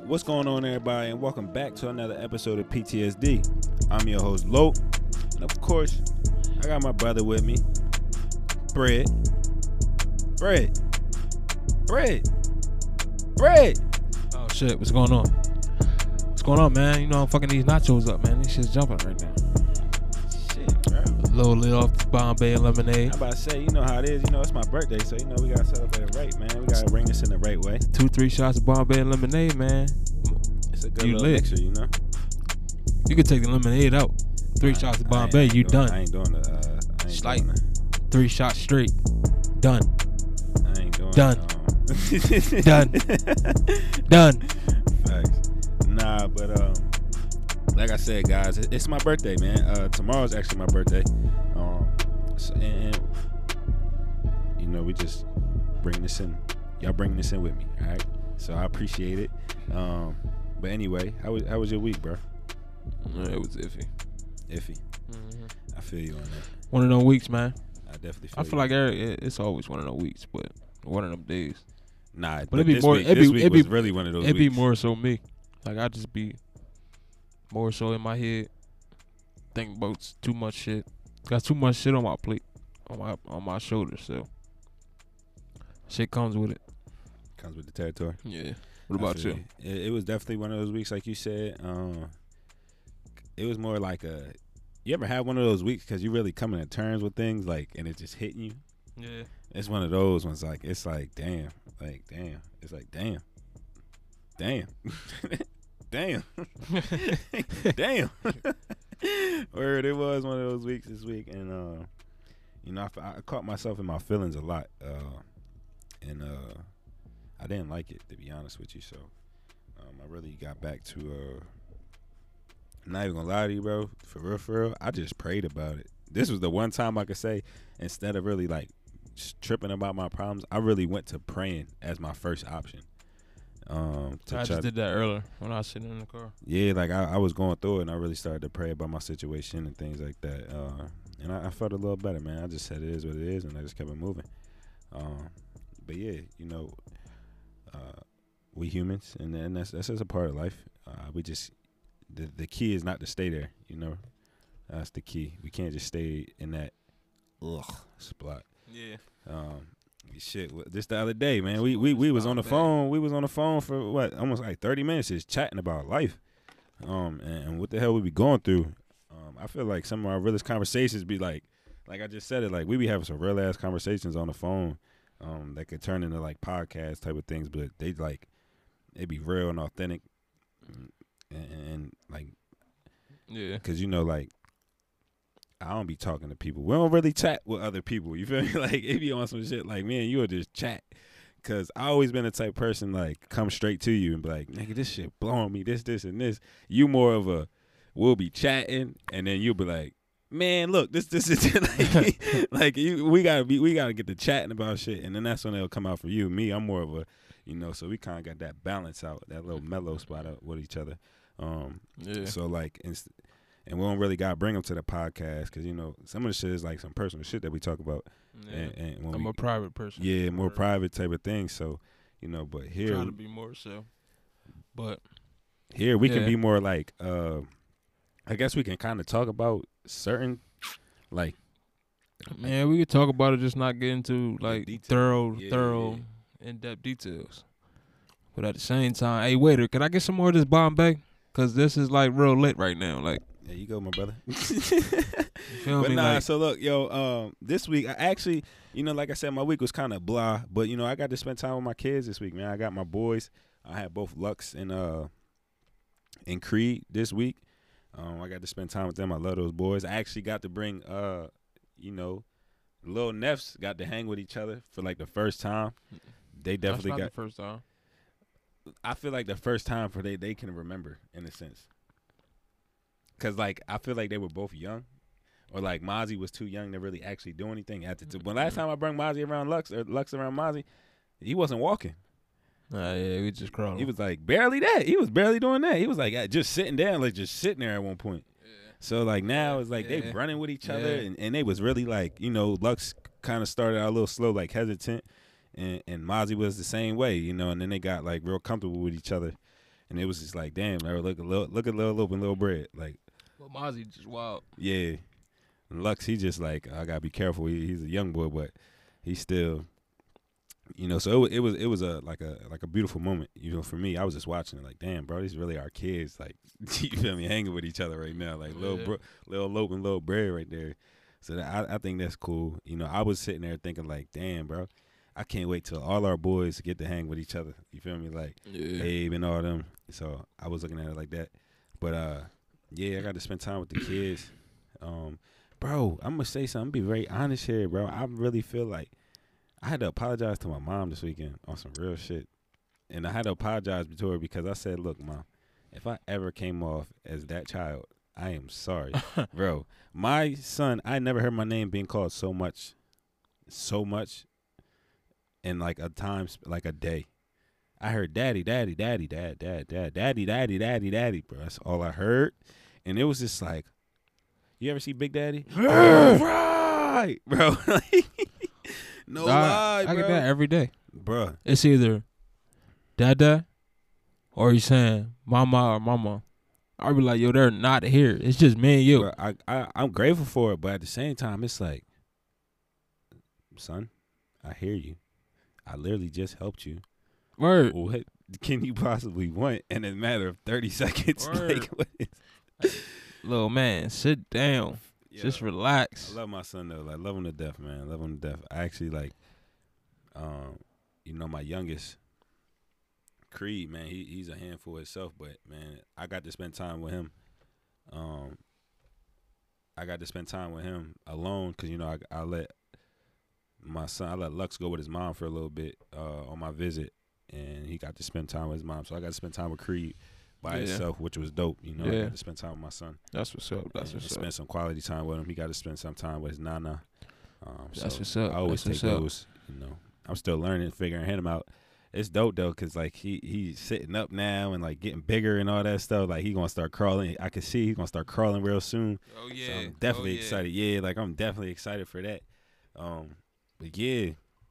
What's going on, everybody, and welcome back to another episode of PTSD. I'm your host, Lo, and of course, I got my brother with me, Bread. Oh shit, what's going on? What's going on, man? You know I'm fucking these nachos up, man. These shit's jumping right now. Shit, bro. A little lit off the Bombay lemonade. I'm about to say, you know how it is. You know, it's my birthday, so you know we gotta celebrate it right, man. We gotta bring this in the right way. 2-3 shots of Bombay lemonade, man. It's a good You little lit. mixture, you know. You can take the lemonade out. 3 shots of Bombay, you done. I ain't doing the. I ain't Slight. doing the. 3 shots straight. Done. I ain't doing. Done. Done. Facts. Nah, but like I said, guys, it's my birthday, man. Tomorrow's actually my birthday. And you know, we just bring this in. Y'all bring this in with me, all right? So I appreciate it. But anyway, how was your week, bro? It was iffy. Iffy. Mm-hmm. I feel you on that. One of them weeks, man. I definitely feel. I feel like it's always one of them weeks, but one of them days. Nah, but it'd be more. This week was really one of those. It'd weeks. be more so me. Like I just be more so in my head, thinking about too much shit. Got too much shit on my plate, on my shoulders. So shit comes with it. Comes with the territory. Yeah. What about you? It was definitely one of those weeks, like you said. It was more like a. You ever have one of those weeks because you really coming to terms with things, like, and it's just hitting you? Yeah. It's one of those ones, like, it's like, damn. It's like, damn. Damn. Word, it was one of those weeks this week, and you know, I caught myself in my feelings a lot, and I didn't like it, to be honest with you. So I really got back to I'm not even gonna lie to you, bro. For real, I just prayed about it. This was the one time I could say, instead of really like tripping about my problems, I really went to praying as my first option. I just did that earlier when I was sitting in the car. Yeah, like I was going through it, and I really started to pray about my situation and things like that. And I felt a little better, man. I just said it is what it is, and I just kept it moving. But yeah, you know, we humans, and that's just a part of life. We just the key is not to stay there. You know, that's the key. We can't just stay in that spot. Yeah. Shit, this the other day, man. We was on the phone. We was on the phone for what, almost like 30 minutes, just chatting about life, and what the hell we be going through. I feel like some of our realest conversations be like I just said it, like we be having some real ass conversations on the phone, that could turn into like podcast type of things, but they be real and authentic, and like, yeah, because you know, like, I don't be talking to people. We don't really chat with other people. You feel me? Like, it be on some shit like, man, you'll just chat. Because I always been the type person, like, come straight to you and be like, nigga, this shit blowing me, this, and this. You more of a, we'll be chatting, and then you'll be like, man, look, this is like we gotta get to chatting about shit, and then that's when it'll come out for you. Me, I'm more of a, you know, so we kind of got that balance out, that little mellow spot out with each other. Yeah. So, like, and we don't really got to bring them to the podcast because, you know, some of the shit is like some personal shit that we talk about. Yeah. And when I'm a private person. Yeah, more private type of thing. So, you know, but here. Trying to be more so. But. Here we can be more like, I guess we can kind of talk about certain, like. Man, we could talk about it, just not get into, like, thorough, in-depth details. But at the same time, hey, waiter, can I get some more of this Bombay? Because this is, like, real lit right now. Like. There you go, my brother. But nah, so look, yo, this week, I actually, you know, like I said, my week was kind of blah, but, you know, I got to spend time with my kids this week, man. I got my boys. I had both Lux and Creed this week. I got to spend time with them. I love those boys. I actually got to bring, you know, little Neffs got to hang with each other for, like, the first time. They definitely That's not got the first time. I feel like the first time for they can remember, in a sense. Because, like, I feel like they were both young. Or, like, Mozzie was too young to really actually do anything. When last time I brought Mozzie around Lux, or Lux around Mozzie, he wasn't walking. Yeah, we just crawling. He was, like, barely that. He was barely doing that. He was, like, just sitting down, like, just sitting there at one point. Yeah. So, like, now it's, like, they running with each other. And they was really, like, you know, Lux kind of started out a little slow, like, hesitant. And Mozzie was the same way, you know, and then they got, like, real comfortable with each other. And it was just like, damn, bro, look at Lil Lope and Lil Bread. Like, Well, Mozzie just wild. yeah. And Lux, he just like, I gotta be careful. He's a young boy, but he's still, you know. So it was a beautiful moment, you know. For me, I was just watching it, like, damn, bro, these really are kids, like, you feel me, hanging with each other right now, like Lil Lope and Lil Bread right there. So I think that's cool. You know, I was sitting there thinking like, damn, bro, I can't wait till all our boys get to hang with each other. You feel me, like Abe and all them. So I was looking at it like that. But yeah, I got to spend time with the kids. Bro, I'm gonna say something. I'm gonna be very honest here, bro. I really feel like I had to apologize to my mom this weekend on some real shit. And I had to apologize to her because I said, look, Mom, if I ever came off as that child, I am sorry. Bro, my son, I never heard my name being called so much in like a time, like a day. I heard daddy, daddy, daddy, dad, dad, dad, daddy, daddy, daddy, daddy, bro. That's all I heard. And it was just like, you ever see Big Daddy? Right, bro. No lie, bro. I get that every day. Bro. It's either dada or you saying mama or mama. I'll be like, yo, they're not here. It's just me and you. Bro, I'm grateful for it, but at the same time, it's like, son, I hear you. I literally just helped you. Word. What can you possibly want in a matter of 30 seconds? Word. Like, Little man, sit down. yeah. Just relax. I love my son though. Like, love him to death, man. Love him to death. I actually like, you know, my youngest, Creed, man. He's a handful himself, but man, I got to spend time with him. I got to spend time with him alone because you know I let Lux go with his mom for a little bit on my visit, and he got to spend time with his mom. So I got to spend time with Creed by himself, which was dope. You know, I got to spend time with my son. That's what's up. That's what's up. Spend some quality time with him. He got to spend some time with his nana. That's so what's up. I always That's take what's up. those. You know, I'm still learning, figuring him out. It's dope though, cause like he's sitting up now and like getting bigger and all that stuff. Like he gonna start crawling. I can see he's gonna start crawling real soon. Oh yeah. So I'm definitely excited. Yeah, like I'm definitely excited for that. But yeah.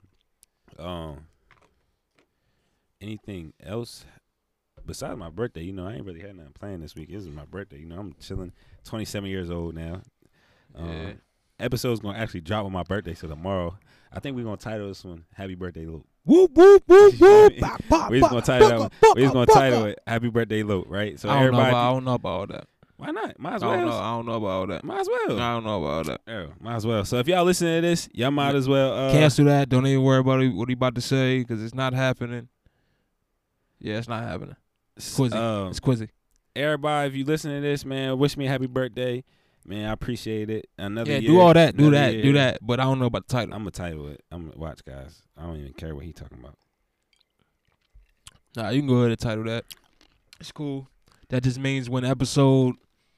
Anything else besides my birthday? You know, I ain't really had nothing planned this week. This is my birthday. You know, I'm chilling. 27 years old now. Episode's gonna actually drop on my birthday, so tomorrow. I think we're gonna title this one "Happy Birthday, Luke." Whoop whoop whoop whoop. We're just gonna title it "Happy Birthday, Luke." Right? So I everybody. don't know about all that. Why not? Might as I well. don't know about all that. Might as well. I don't know about all that. Yeah, might as well. So if y'all listening to this, y'all might as well Cancel that. Don't even worry about what he about to say because it's not happening. Yeah, it's not happening. It's Quizzy. It's Quizzy. Everybody, if you listen to this, man, wish me a happy birthday. Man, I appreciate it. Another year. Do all that. Do year. that. But I don't know about the title. I'm going to title it. I'm going to watch, guys. I don't even care what he talking about. Nah, you can go ahead and title that. It's cool. That just means when episode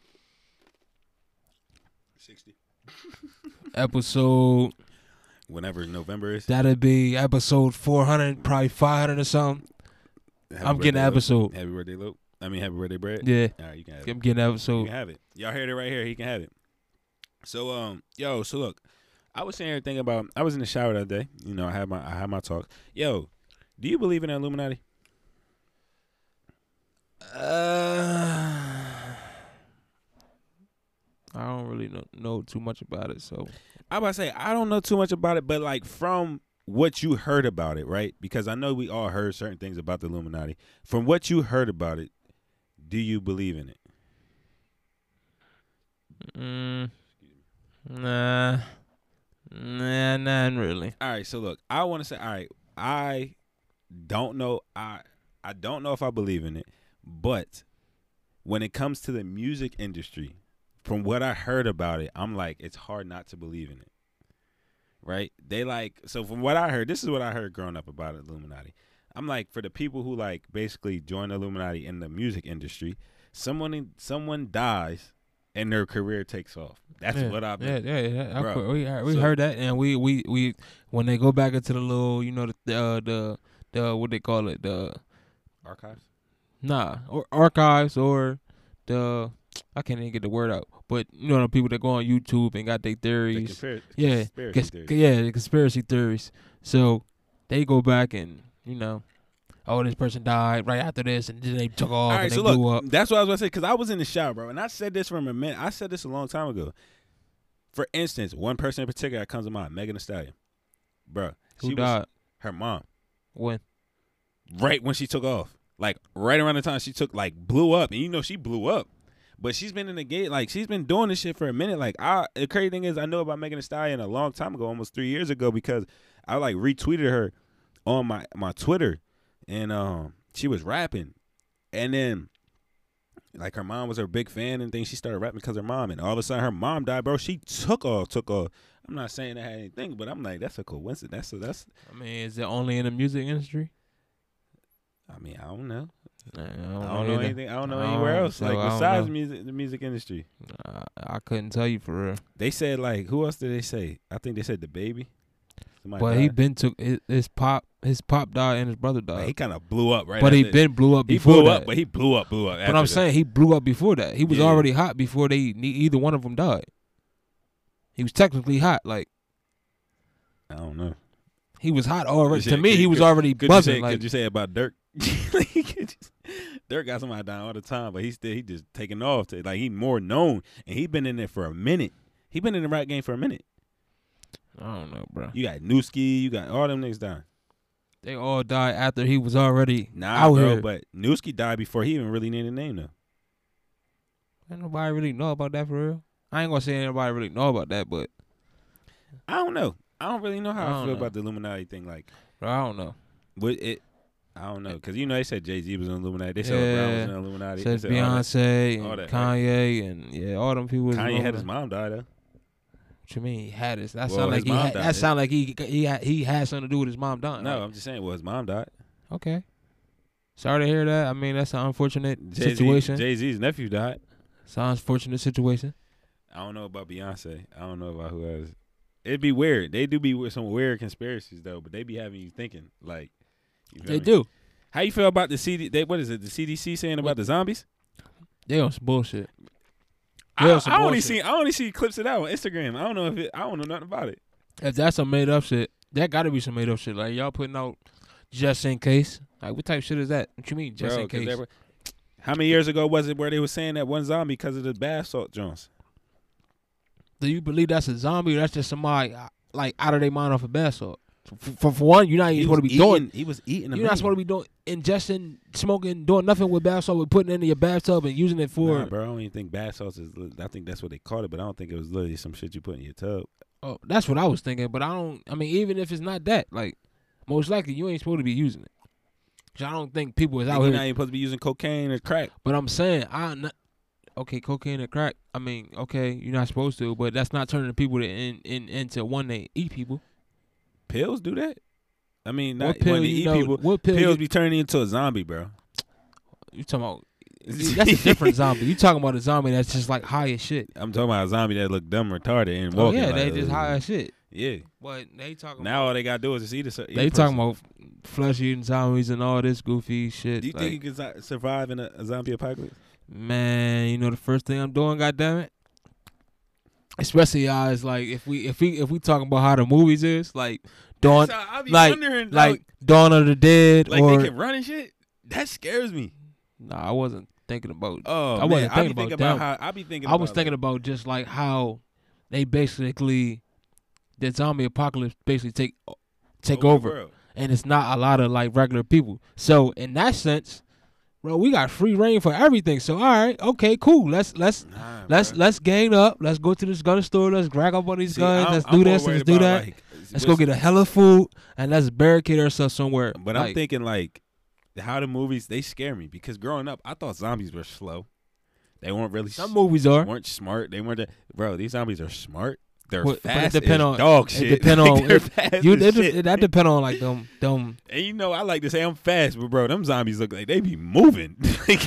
60. Episode. Whenever November is. That'll be episode 400, probably 500 or something. I'm getting an episode. Happy birthday, Luke. Happy birthday, Brad. Yeah. All right, you can have it. I'm getting an episode. You can have it. Y'all heard it right here. He can have it. So, so look, I was saying everything about. I was in the shower the other day. You know, I had my talk. Yo, do you believe in the Illuminati? I don't really know too much about it, so. I'm about to say I don't know too much about it, but like from what you heard about it, right? Because I know we all heard certain things about the Illuminati. From what you heard about it, do you believe in it? Nah, not really. All right, so look, I want to say, all right, I don't know, I don't know if I believe in it, but when it comes to the music industry, from what I heard about it, I'm like, it's hard not to believe in it. Right? They like, so from what I heard, this is what I heard growing up about Illuminati. I'm like, for the people who like basically join the Illuminati in the music industry, someone dies and their career takes off. That's what I've been. Yeah. Bro, we heard that, and we when they go back into the little, you know, the what they call it, the archives. Or archives or the. I can't even get the word out, but you know the people that go on YouTube and got their theories, conspiracy theories. The conspiracy theories. So they go back and you know oh, this person died right after this, and then they took off All right, and they so blew look, up. that's what I was gonna say because I was in the shower, bro, and I said this from a minute. I said this a long time ago. For instance, one person in particular that comes to mind, Megan Thee Stallion, bro. Who died? Her mom. When? Right when she took off, like right around the time she took, like, blew up, and you know she blew up. But she's been in the game, like she's been doing this shit for a minute. Like the crazy thing is, I know about Megan Thee Stallion a long time ago, almost 3 years ago, because I like retweeted her on my Twitter, and she was rapping, and then like her mom was her big fan and things. She started rapping because her mom, and all of a sudden her mom died, bro. She took off. I'm not saying that had anything, but I'm like, that's a coincidence. That's. I mean, is it only in the music industry? I mean, I don't know. I I don't know anything. I don't know anywhere else. So like I don't besides know. the music industry. I couldn't tell you for real. They said, like, who else did they say? I think they said the baby. Somebody But died. he been took his pop died and his brother Like, died. he kind of blew up right. But he after- been blew up He before blew that. up, but he blew up. But after I'm that. saying he blew up before that. He was Yeah. already hot before either one of them died. He was technically hot. Like I don't know. he was hot already. Shit, To me, he was could- already Could buzzing. you say, Like could you say about Dirk? Dirk got somebody down all the time, but he just taking off. Like he more known, and he been in there for a minute. He been in the rap game for a minute. I don't know, bro. You got Newski, you got all them niggas down. They all died after he was already Nah, out bro, here. but Newski died before he even really named a name though. Ain't nobody really know about that for real. I ain't gonna say anybody really know about that, but I don't know. I don't really know how I I don't feel know. about the Illuminati thing. Like, bro, I don't know. what it? I don't know, because you know they said Jay-Z was in Illuminati. They said Brown was in Illuminati. Said They said all that. Beyonce all and that, Kanye and all them people. was Kanye had his Illuminati. mom die though. What you mean he had his? That Well, sound like his he. mom Had, died, that sound like he had something to do with his mom dying. No, Like, I'm just saying. Well, his mom died. okay. Sorry to hear that. I mean, that's an unfortunate situation. Jay-Z's nephew died. Sounds fortunate situation. I don't know about Beyonce. I don't know about who else. It'd be weird. They do be with some weird conspiracies though, but they be having you thinking like. You feel They me? do. How you feel about the what is it? The CDC saying about the zombies? They on some bullshit. I, Yeah, some I only bullshit. see clips of that on Instagram. I don't know I don't know nothing about it. If that's some made up shit, that got to be some made up shit. Like y'all putting out just in case. Like what type of shit is that? What you mean just Bro, in 'cause case? how many years ago was it where they were saying that one zombie because of the bath salt Jones? Do you believe that's a zombie or that's just somebody like out of their mind off a bath salt? For one, you're not even supposed to be doing. He was eating. You're not supposed to be doing ingesting, smoking, doing nothing with bath salt. With putting it in your bathtub and using it for. Nah, bro, I don't even think bath salts is. I think that's what they called it, but I don't think it was literally some shit you put in your tub. Oh, that's what I was thinking. But I don't. I mean, even if it's not that, like most likely you ain't supposed to be using it. 'Cause I don't think people is out You're here. not even supposed to be using cocaine or crack. But I'm saying okay, cocaine and crack. I mean, okay, you're not supposed to, but that's not turning the people into one they eat people. Pills do that. I mean, What not pill when they you eat know? people. What pill Pills you- be turning you into a zombie, bro. You talking about? That's a different zombie. You talking about a zombie that's just like high as shit. I'm talking about a zombie that look dumb, retarded, and Oh walking. yeah, like, they just high as shit. Yeah. But they talking. Now all they gotta do is just eat a. They talking about flesh eating zombies and all this goofy shit. Do you think you can survive in a zombie apocalypse? Man, you know the first thing I'm doing, goddammit. Especially is like if we talking about how the movies is like Dawn, I be like wondering, like Dawn of the Dead, like or they can run and shit. That scares me. nah, I wasn't thinking about. Oh, I wasn't man, thinking I be about thinking about them. how I be thinking. I was about, thinking like, about just like how they basically the zombie apocalypse basically take the over, world. and it's not a lot of like regular people. So in that sense, bro, we got free reign for everything. So all right, okay, cool. Let's Nah, bruh. let's gang up. Let's go to this gun store. Let's grab up on these See, guns. I'm- Let's I'm do more this. worried Let's do about, that. like, Let's go get a hella food and let's barricade ourselves somewhere. But like, I'm thinking like how the movies they scare me because growing up I thought zombies were slow. They weren't really. some movies are. weren't smart. They weren't. Bro, these zombies are smart. They're But it fast depend as on- dog it shit. depend Like, on- they're it- fast You as shit. that depend on like them. And you know I like to say I'm fast, but bro, them zombies look like they be moving.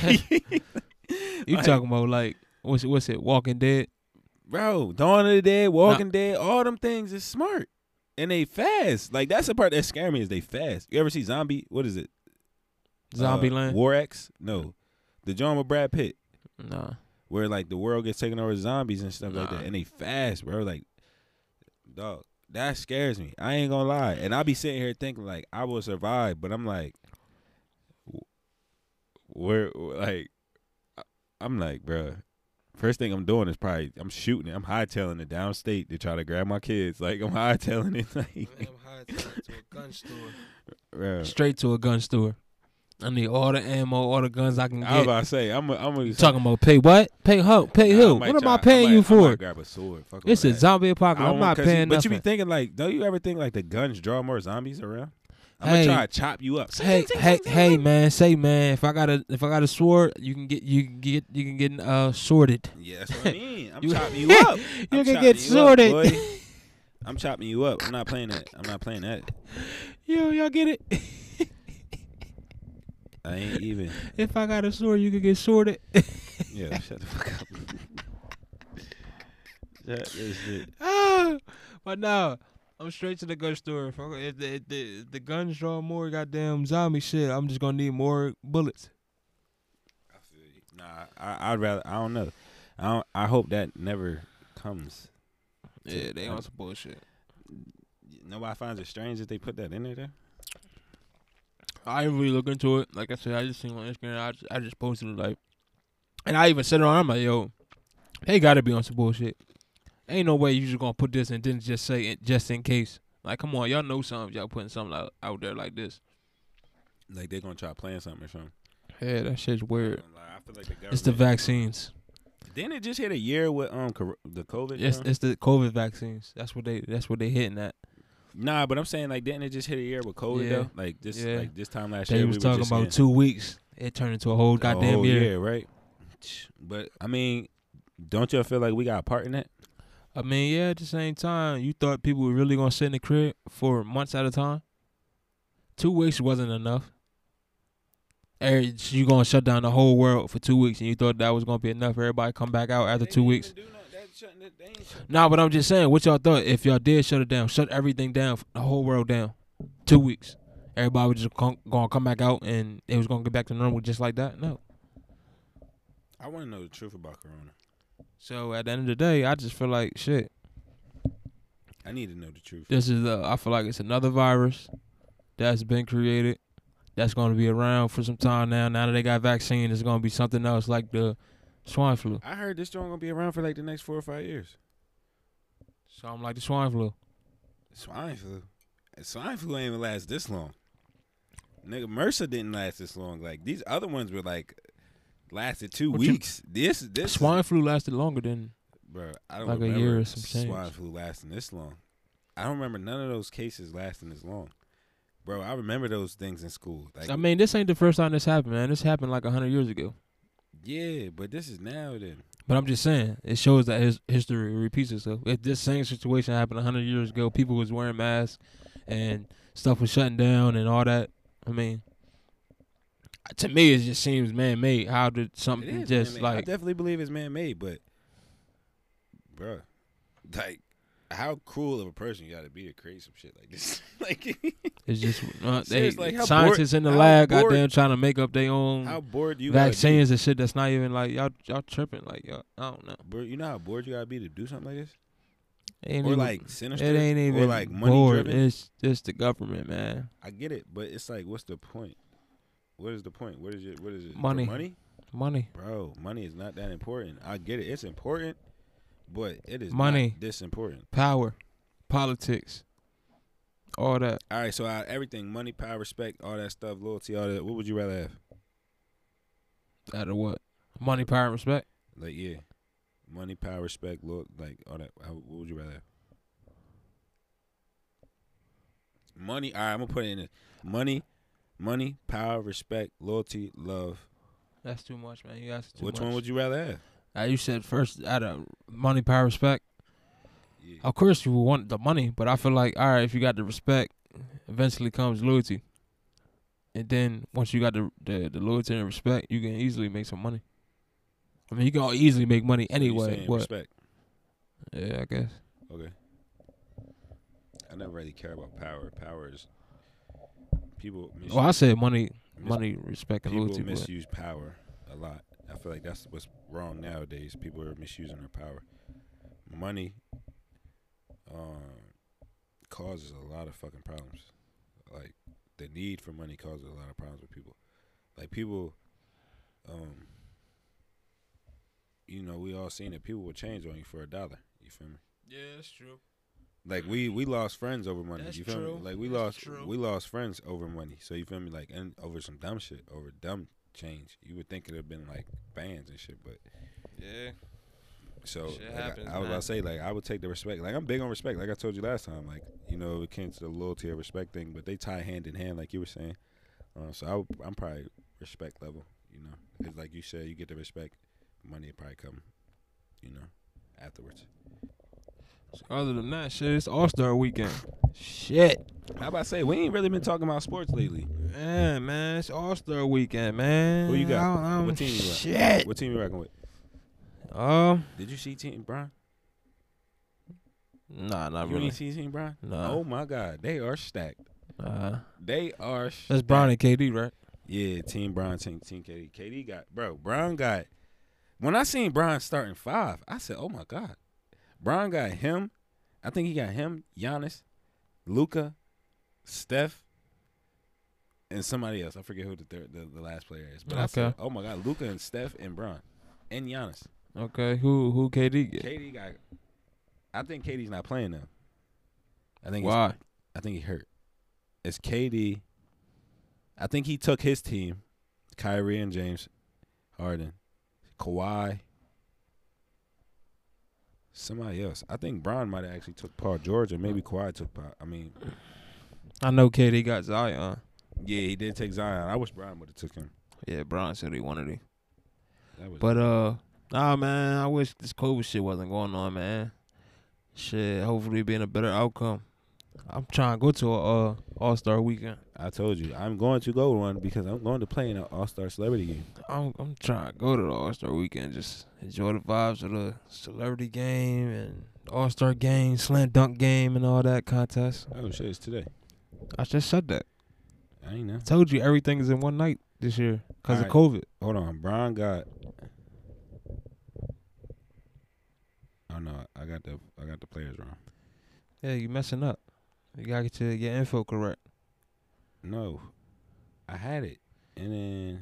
You Like, talking about like what's it? Walking Dead. bro? Dawn of the Dead, Walking Dead, all them things is smart and they fast. Like that's the part that scare me is they fast. You ever see Zombie? What is it? Zombieland. War X? No, the John with Brad Pitt. Nah. Where like the world gets taken over zombies and stuff like Nah. that, and they fast, bro. Like, dog, that scares me. I ain't gonna lie, and I be sitting here thinking like I will survive, but I'm like, where like I'm like, bruh, first thing I'm doing is probably I'm shooting it. I'm hightailing it downstate to try to grab my kids. Like I'm hightailing it. Like, I'm hightailing to a gun store. bruh. Straight to a gun store. I need all the ammo, all the guns I can I was get. about to say I'm You talking about pay what? Pay who? Pay who? What am I paying you I for? might grab a sword. Fuck all It's a that. zombie I apocalypse. I'm don't- not 'cause paying But nothing. you be thinking like, don't you ever think like the guns draw more zombies around? I'm Hey. gonna try to chop you up. Hey, man. Say, man. If I got a sword, you can get sorted. Yeah, that's what I mean. I'm You- chopping you up. You I'm can chopping get you up, sorted. boy. I'm chopping you up. I'm not playing that. Y'all get it? I ain't even. If I got a sword, you can get sorted. Yeah, shut the fuck up. That is it. But no, I'm straight to the gun store. If the guns draw more goddamn zombie shit, I'm just gonna need more bullets. I feel you. Nah, I'd rather. I don't know. I hope that never comes. Yeah, they on some bullshit. Nobody finds it strange that they put that in there. I didn't really look into it. Like I said, I just seen on Instagram. I just posted it like, and I even said it on. I'm like, yo, they gotta be on some bullshit. Ain't no way you just gonna put this and then just say it just in case. Like, come on, y'all know something. Y'all putting something out there like this. Like they gonna try playing something or something. Yeah, that shit's weird. I feel like the government. It's the vaccines. Didn't it just hit a year with the COVID? It's the COVID vaccines. That's what they hitting at. Nah, but I'm saying like didn't it just hit a year with COVID Yeah. though? Like this Yeah. like this time last They year was we talking were just about in 2 weeks. It turned into a whole goddamn whole year. right? But I mean, don't y'all feel like we got a part in that? I mean, yeah, at the same time, you thought people were really gonna sit in the crib for months at a time? 2 weeks wasn't enough. You gonna shut down the whole world for 2 weeks, and you thought that was gonna be enough for everybody to come back out after 2 weeks? Nah, but I'm just saying, what y'all thought if y'all did shut it down, shut everything down, the whole world down, 2 weeks, everybody was just gonna come back out and it was gonna get back to normal just like that? No. I want to know the truth about Corona. So at the end of the day, I just feel like shit. I need to know the truth. I feel like it's another virus that's been created that's going to be around for some time now. Now that they got vaccine, it's going to be something else like the swine flu. I heard this joint gonna be around for like the next 4 or 5 years. Something like the swine flu. Swine flu. Swine flu ain't even last this long. Nigga, MRSA didn't last this long. Like these other ones were like lasted 2 weeks. This Swine flu lasted longer than bro. I don't like a remember year or some change. swine flu lasting this long. I don't remember none of those cases lasting this long. Bro, I remember those things in school. Like, I mean, this ain't the first time this happened, man. This happened like 100 years ago. yeah, but this is now then. But I'm just saying, it shows that his history repeats itself. If this same situation happened 100 years ago, people was wearing masks and stuff was shutting down and all that. I mean, to me, it just seems man-made. How did It something is just man-made. I like definitely believe it's man-made, but bro, like how cruel of a person you got to be to create some shit like this? Like, it's just Seriously, like, how scientists in the how lab bored- goddamn trying to make up their own how bored you gotta be? vaccines and shit that's not even like y'all tripping like y'all. I don't know. Bro, you know how bored you gotta be to do something like this, It ain't or even, like sinister, it ain't even or like money bored. driven. It's just the government, man. I get it, but it's like, what's the point? What is the point? What is it? The Money. money, bro. Money is not that important. I get it; it's important, but it is Money. not this important. Power, politics, all that. All right, so everything, money, power, respect, all that stuff, loyalty, all that. What would you rather have? Out of what? Money, power, and respect. Like, yeah, money, power, respect, like all that. What would you rather have? Money. All right, I'm gonna put it in it. Money, power, respect, loyalty, love. That's too much, man. You asked too Which much. one would you rather have? You said first out of money, power, respect. Yeah. Of course, you would want the money, but I feel like, all right, if you got the respect, eventually comes loyalty. And then once you got the loyalty and respect, you can easily make some money. I mean, you can easily make money So you anyway. saying What? respect. Yeah, I guess. Okay. I never really care about power. Power is people. Well, I said money, respect, and People loyalty. But misuse power a lot. I feel like that's what's wrong nowadays. People are misusing their power. Money causes a lot of fucking problems. Like the need for money causes a lot of problems with people. Like people you know, we all seen that people will change on you for $1. You feel me? Yeah, that's true. Like we lost friends over money. That's You feel true. me? Like That's true. we lost friends over money. So you feel me? Like, and over some dumb shit, over dumb change. You would think it'd have been like bands and shit, but Yeah. so Shit like, happens, I was man. about to say, like, I would take the respect. Like, I'm big on respect. Like I told you last time. Like, you know, it came to the loyalty and respect thing, but they tie hand in hand, like you were saying. So I'm probably respect level. You know, because like you said, you get the respect, money will probably come. You know, afterwards. Other than that, shit, it's All-Star weekend. Shit. How about to say we ain't really been talking about sports lately? Yeah, man, it's All-Star weekend, man. Who you got? What What team you got? Shit. What team you rocking with? Um, Did you see Team Bron? nah, not You really. ain't see Team Bron? Nah. Oh my God, they are stacked. They are. Stacked. That's Bron and KD, right? Yeah, Team Bron, Team KD. KD got Bron got. When I seen Bron starting 5, I said, "Oh my God." Bron got him. I think he got him, Giannis, Luka, Steph, and somebody else. I forget who the last player is. But I said, "Oh my God, Luka and Steph and Bron and Giannis." Okay, who KD get? KD got. I think KD's not playing now. Why? I think he hurt. It's KD. I think he took his team, Kyrie and James Harden, Kawhi, somebody else. I think Bron might have actually took Paul George, or maybe Kawhi took Paul. I mean, I know KD got Zion. yeah, he did take Zion. I wish Bron would have took him. Yeah, Bron said he wanted it. That was But nah, man, I wish this COVID shit wasn't going on, man. Shit, hopefully it being a better outcome. I'm trying to go to a All-Star weekend. I told you I'm going to go to one because I'm going to play in an All-Star celebrity game. I'm trying to go to the All-Star weekend, just enjoy the vibes of the celebrity game and All-Star game, slam dunk game, and all that contest. Oh shit, it's today. I just said that. I ain't know. Told you everything is in one night this year because of All right. COVID. Hold on, Bron got. Oh no, I got the players wrong. Yeah, you messing up. You gotta get your info correct. No, I had it, and then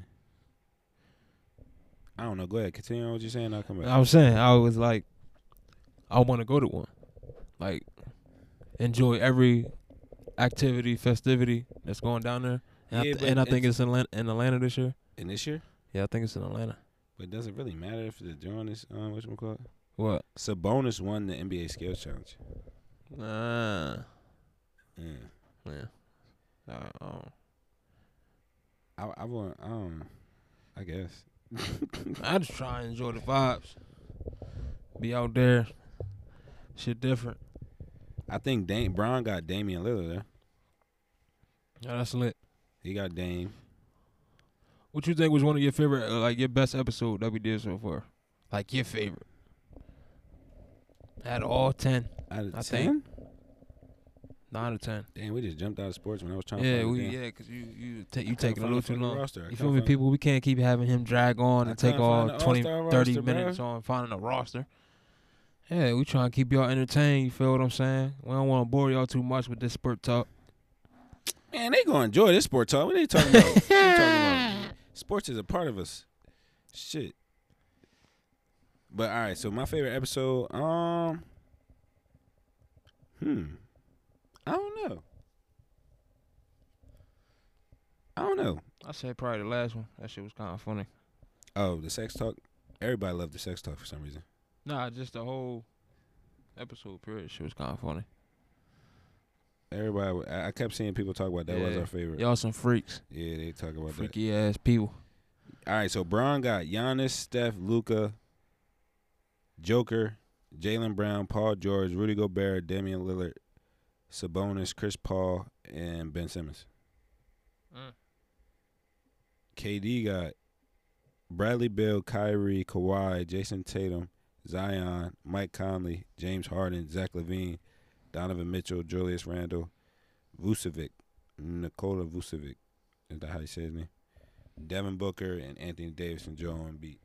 I don't know. Go ahead, continue on what you're saying. I'll come back. I was saying, I was like, I want to go to one. Like, enjoy every activity, festivity that's going down there. And, Yeah, I think it's in Atlanta this year. In this year, Yeah, I think it's in Atlanta. but does it really matter if they're doing this? Whatchamacallit? What? Sabonis won the NBA Skills Challenge. Nah. Yeah, Yeah. I want. I guess. I just try and enjoy the vibes. Be out there. Shit different. I think Bron got Damian Lillard there. Yeah, that's lit. He got Dame. What you think was one of your favorite, like your best episode that we did so far? Like your favorite? Out of all 10. Out of I 10? think. 9 out of 10. Damn, we just jumped out of sports when I was trying to Yeah, find it. Damn. because you I taking a couldn't little find too the fucking long. roster. I You couldn't feel me, find- people? We can't keep having him drag on I and take couldn't all find the 20, All-Star 30 roster, minutes bruh. on finding a roster. Yeah, we trying to keep y'all entertained. You feel what I'm saying? We don't want to bore y'all too much with this spurt talk. Man, they gonna enjoy this sport talk. What are they talking about? What you talking about? Sports is a part of us. Shit. But all right, so my favorite episode, I don't know. I say probably the last one. That shit was kind of funny. Oh, the sex talk. Everybody loved the sex talk for some reason. Nah, just the whole episode period. Shit was kind of funny. Everybody, I kept seeing people talk about that. Was our favorite. Y'all some freaks. Yeah, they talk about that. Freaky ass people. All right, so Bron got Giannis, Steph, Luka, Joker, Jaylen Brown, Paul George, Rudy Gobert, Damian Lillard, Sabonis, Chris Paul, and Ben Simmons. KD got Bradley Beal, Kyrie, Kawhi, Jason Tatum, Zion, Mike Conley, James Harden, Zach LaVine, Donovan Mitchell, Julius Randle, Vucevic, Nikola Vucevic. Is that how you say his name? Devin Booker and Anthony Davis and Joel Embiid.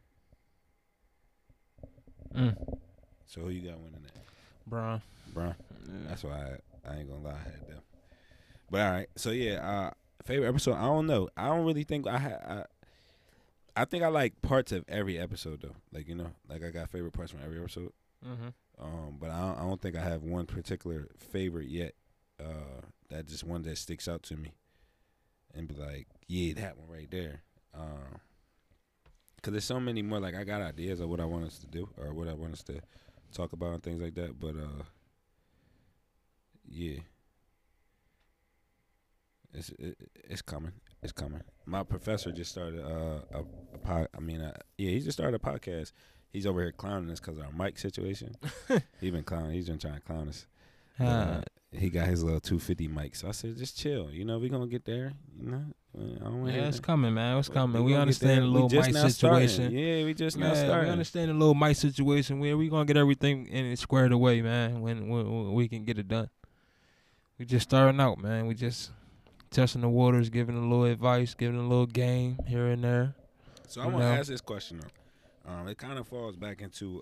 So who you got winning that? Bron. Bron. Yeah. That's why I ain't gonna lie, I had them. But all right, so yeah, favorite episode. I don't know. I don't really think I I think I like parts of every episode though. Like, like I got favorite parts from every episode. But I don't think I have one particular favorite yet. That just one that sticks out to me, and be like, yeah, that one right there. Cause there's so many more. Like I got ideas of what I want us to do or what I want us to talk about and things like that. But yeah, it's coming. It's coming. My professor just started he just started a podcast. He's over here clowning us because of our mic situation. He been clowning. He's been trying to clown us. He got his little 250 mic. So I said, just chill. We gonna get there. It's coming, man. It's coming. We understand the little mic situation. Yeah, we just now starting. We understand the little mic situation. We gonna get everything in it squared away, man. When we can get it done. We just starting out, man. We just testing the waters, giving a little advice, giving a little game here and there. So I want to ask this question though. It kind of falls back into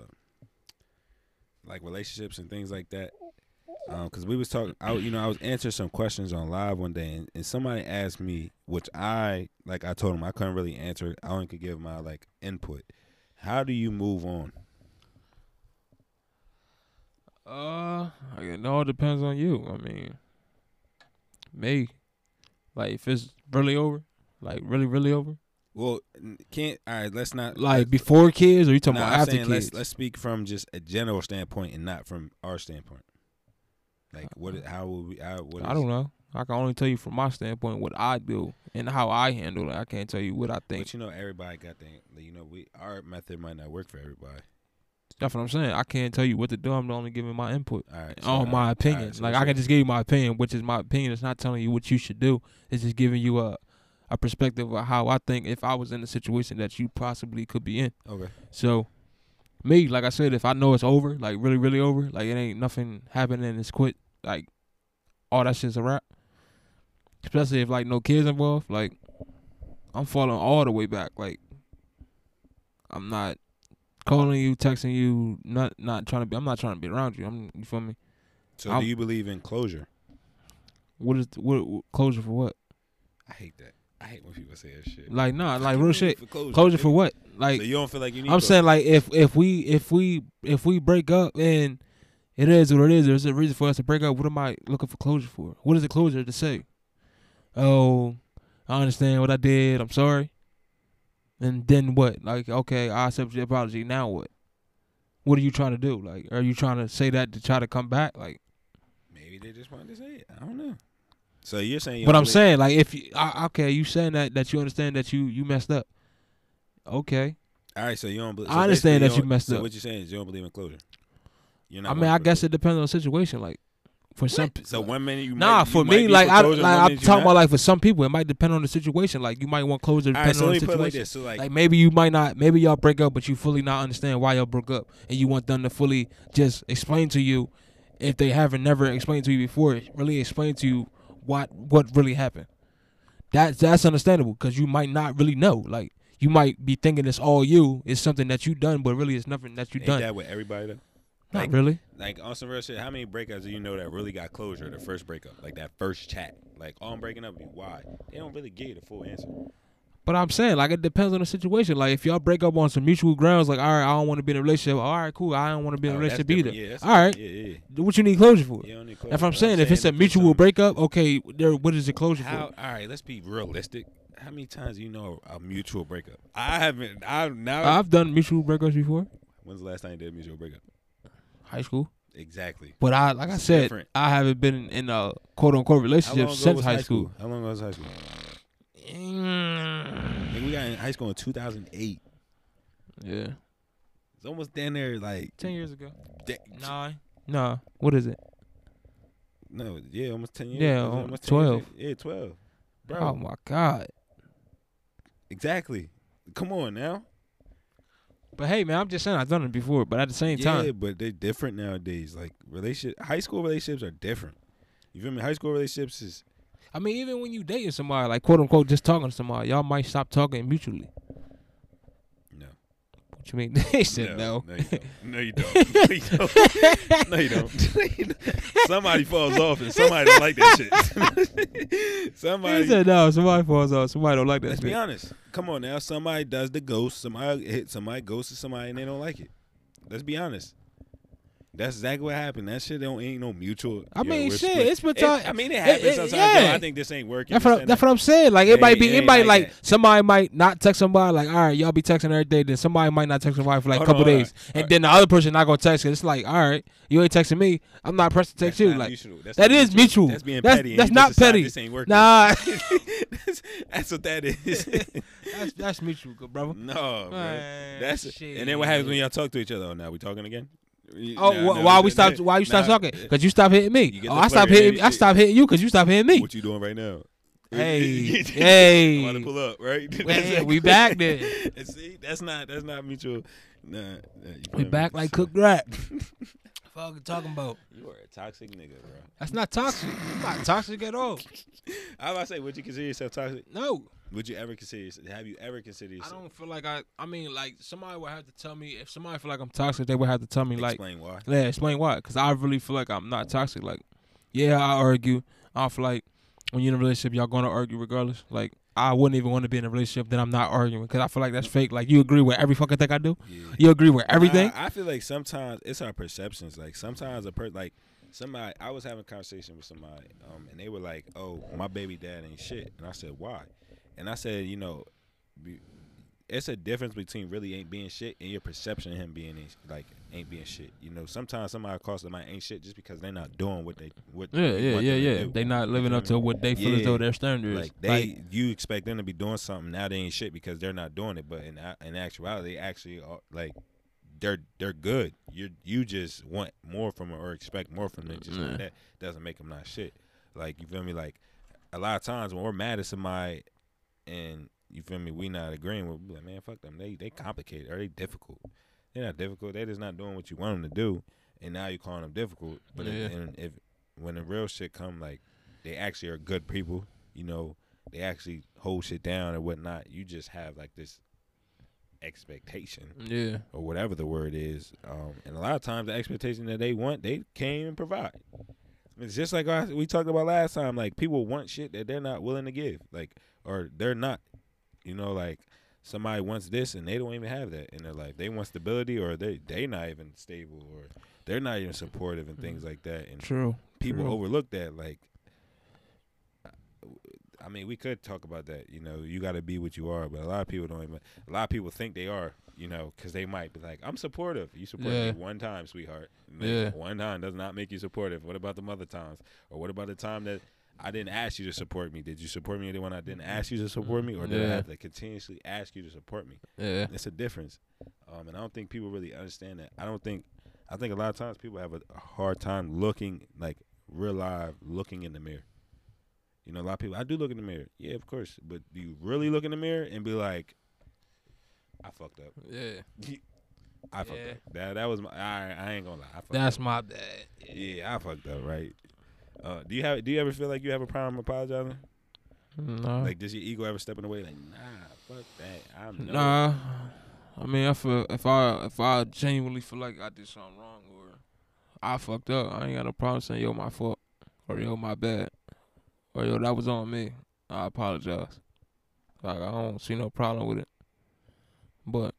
like relationships and things like that. Because we was talking, I was answering some questions on live one day, and somebody asked me, which I told them I couldn't really answer it. I only could give my input. How do you move on? It all depends on you. I mean, me, if it's really over, really over. Well, all right, let's not before kids, or you talking about after kids? Let's speak from just a general standpoint and not from our standpoint. I don't know. I can only tell you from my standpoint what I do and how I handle it. I can't tell you what I think. But everybody got our method might not work for everybody. That's what I'm saying. I can't tell you what to do. I'm only giving my input my opinion. Right, so I can just give you my opinion, which is my opinion. It's not telling you what you should do. It's just giving you a perspective of how I think if I was in a situation that you possibly could be in. Okay. So, me, like I said, if I know it's over, really, really over, it ain't nothing happening, it's quit, all that shit's a wrap. Especially if, no kids involved, I'm falling all the way back. I'm not calling you, texting you, I'm not trying to be around you. You feel me? So do you believe in closure? What closure for what? I hate that. I hate when people say that shit. Real shit. Closure for what? So you don't feel like you need. I'm saying if we break up and it is what it is, there's a reason for us to break up. What am I looking for closure for? What is the closure to say? Oh, I understand what I did. I'm sorry. And then what? Okay, I accept your apology. Now what? What are you trying to do? Are you trying to say that to try to come back? Maybe they just wanted to say it. I don't know. So you're saying, but I'm saying, if you, you saying that you understand that you messed up. Okay. All right, so you don't believe. I understand that you messed up. So what you're saying is you don't believe in closure. You're not. I mean, I guess it depends on the situation. For some, so 1 minute you for me, I'm talking about for some people, it might depend on the situation. You might want closure depending on the situation. Like this. So maybe you might not. Maybe y'all break up, but you fully not understand why y'all broke up, and you want them to fully just explain to you, if they haven't never explained to you before, really explain to you what really happened. That's understandable because you might not really know. You might be thinking it's all you. It's something that you done, but really it's nothing that you done. Ain't that with everybody though? Not really. On some real shit, how many breakups do you know that really got closure? The first breakup, that first chat, I'm breaking up with you. Why? They don't really give you the full answer. But I'm saying, it depends on the situation. If y'all break up on some mutual grounds, all right, I don't want to be in a relationship. All right, cool. I don't want to be in a relationship either. Yeah, all right. Yeah. What you need closure for? You don't need closure. That's what I'm saying. If it's a mutual breakup, okay, what is the closure for? All right, let's be realistic. How many times do you know a mutual breakup? I haven't. I've done mutual breakups before. When's the last time you did a mutual breakup? High school. Exactly. But I said, different. I haven't been in a quote-unquote relationship since high school. How long ago was high school? We got in high school in 2008. Yeah. It's almost down there 10 years ago. 9. No. What is it? No, yeah, almost 10 years. Yeah, almost 12. Yeah, 12. Bro. Oh, my God. Exactly. Come on now. But hey, man, I'm just saying I've done it before, but at the same time. Yeah, but they're different nowadays. High school relationships are different. You feel me? High school relationships is. I mean, even when you dating somebody, quote unquote, just talking to somebody, y'all might stop talking mutually. No. What you mean? They said no. No, you don't. No, you don't. No, you don't. Somebody falls off and somebody don't like that shit. Somebody He said no. Somebody falls off. Somebody don't like that Let's shit. be honest. Come on now. Somebody does the ghost. Somebody hits somebody, ghosts somebody, and they don't like it. Let's be honest. That's exactly what happened. That shit ain't no mutual. I mean, we're shit. split. It's been time. I mean, it happens sometimes. Yeah. Yo, I think this ain't working. That's what I'm saying. Like, it It might ain't- be, it it ain't might like like that. somebody might not text somebody. Like, all right, y'all be texting every day. Then somebody might not text somebody for like a Hold couple on, hold days, on. and then the other person not gonna text. It's like, all right, you ain't texting me. I'm not pressed to text you. Like, that is mutual. That's being That's- petty. and that's you not just decide petty. This ain't working. nah, that's what that is. that's mutual, good brother. No, bro. Man, That's shit. and then what happens when y'all talk to each other? Oh, now we talking again? Oh, why you stop talking? Because you stop hitting me. You get Oh, the I stopped flirt, hitting. and I stopped hitting you because you stopped hitting me. What you doing right now? Hey, I'm about to hey, pull up, right? man, we back then. And see, that's not mutual. Nah, you We feel back me? like cooked rat. Fuck you talking about? You are a toxic nigga, bro. That's not toxic. I'm not toxic at all. I was about to say, would you consider yourself toxic? No. Would you ever consider yourself? Have you ever considered I yourself? don't feel like I mean, like, somebody would have to tell me. If somebody feel like I'm toxic, they would have to tell me, like, Explain why. yeah, explain why. Because I really feel like I'm not toxic. Like, yeah, I argue. I feel like when you're in a relationship, y'all going to argue regardless. Like, I wouldn't even want to be in a relationship that I'm not arguing because I feel like that's fake. Like, you agree with every fucking thing I do? Yeah. You agree with everything? I feel like sometimes it's our perceptions. Like sometimes somebody. I was having a conversation with somebody, and they were like, "Oh, my baby dad ain't shit," and I said, "Why?" And I said, it's a difference between really ain't being shit and your perception of him being ain't being shit. Sometimes somebody calls somebody ain't shit just because they're not doing what they want them to do. They not living up to what they feel as though their standard is. Like you expect them to be doing something, now they ain't shit because they're not doing it. But in actuality, they actually are, like they're good. You just want more from them or expect more from them. Just like that doesn't make them not shit. Like, you feel me? Like a lot of times when we're mad at somebody and you feel me, we not agreeing with, like, man, fuck them. They complicated or they difficult. They're not difficult. They just not doing what you want them to do, and now you calling them difficult. But when the real shit come, like, they actually are good people. They actually hold shit down and whatnot. You just have like this expectation, or whatever the word is. And a lot of times the expectation that they want, they can't even provide. It's just like we talked about last time. Like, people want shit that they're not willing to give, like, or they're not. Like, somebody wants this and they don't even have that in their life. They want stability, or they not even stable, or they're not even supportive and things like that. And people overlook that. Like, I mean, we could talk about that. You got to be what you are, but a lot of people don't even. A lot of people think they are. Because they might be like, I'm supportive. You support me one time, sweetheart. One time does not make you supportive. What about the other times? Or what about the time that I didn't ask you to support me? Did you support me when I didn't ask you to support me? Or did I have to continuously ask you to support me? Yeah. It's a difference. And I don't think people really understand that. I think a lot of times people have a hard time looking, like, real live, looking in the mirror. A lot of people, I do look in the mirror. Yeah, of course. But do you really look in the mirror and be like, I fucked up? Yeah. I fucked up. That was my. I ain't gonna lie. That's my bad. Yeah, I fucked up. Right. Do you ever feel like you have a problem apologizing? No. Like, does your ego ever step in the way? Like, nah, fuck that. Nah. I mean, I feel if I genuinely feel like I did something wrong or I fucked up, I ain't got no problem saying, yo, my fault, or yo, my bad, or yo, that was on me. I apologize. Like, I don't see no problem with it. But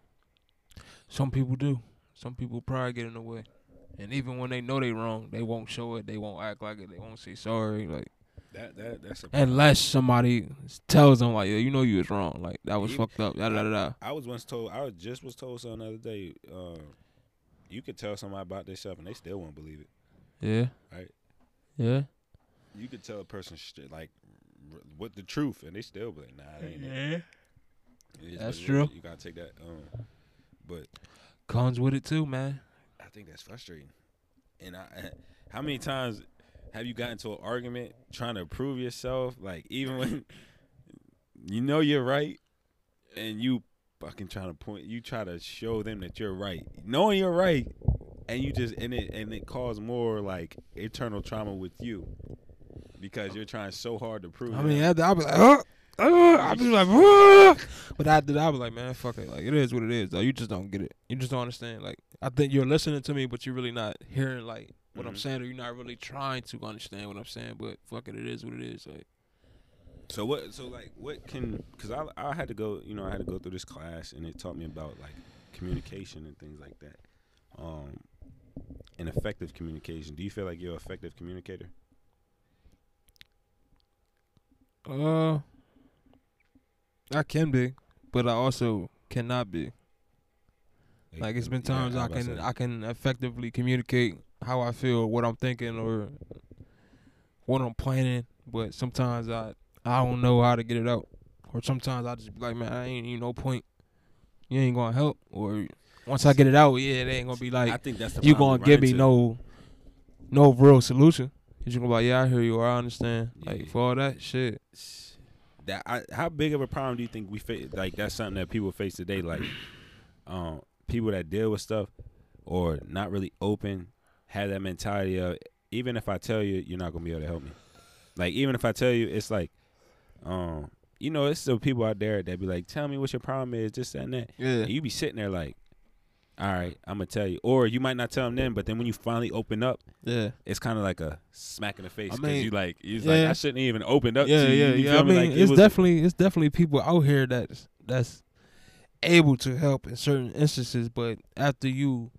some people do. Some people pride get in the way. And even when they know they wrong, they won't show it. They won't act like it. They won't say sorry. Like, that's a unless somebody tells them, like, yeah, you know you was wrong. Like, that was fucked up. I was once told, I just was told something the other day, you could tell somebody about themselves and they still won't believe it. Yeah. Right? Yeah. You could tell a person, like, what the truth, and they still be like, nah, it ain't it. That's true. You gotta take that. But comes with it too, man. I think that's frustrating. And how many times have you gotten into an argument trying to prove yourself? Like, even when you know you're right, and you fucking trying to you try to show them that you're right, knowing you're right, and you just and it caused more like internal trauma with you because you're trying so hard to prove. I mean, I'll be like, huh? I be like, "Ugh." But after that, I was like, man, fuck it. Like, it is what it is, though. You just don't get it. You just don't understand. Like, I think you're listening to me, but you're really not hearing, like, what I'm saying, or you're not really trying to understand what I'm saying. But fuck it, it is what it is. Like, So what? So like, what can? Because I had to go. You know, I had to go through this class, and it taught me about like communication and things like that. And effective communication. Do you feel like you're an effective communicator? I can be, but I also cannot be. Like, it's been times I can effectively communicate how I feel, what I'm thinking, or what I'm planning, but sometimes I don't know how to get it out. Or sometimes I just be like, man, I ain't even no point. You ain't gonna help. Or once I get it out, yeah, it ain't gonna be like, I think that's the you problem gonna give me into. no real solution. You just gonna be like, yeah, I hear you, or I understand. Yeah. Like, for all that shit. How big of a problem do you think we face? Like, that's something that people face today. Like, people that deal with stuff or not really open have that mentality of, even if I tell you, you're not gonna be able to help me. Like, even if I tell you, it's like, you know, it's still people out there that be like, tell me what your problem is, this and that. Yeah. And you be sitting there like, all right, I'm gonna tell you. Or you might not tell them then, but then when you finally open up, Yeah. it's kind of like a smack in the face, I because mean, you like, yeah. I shouldn't even opened up Yeah, to you. yeah, You yeah. feel I me? mean, Like, it's definitely people out here that's able to help in certain instances, but after you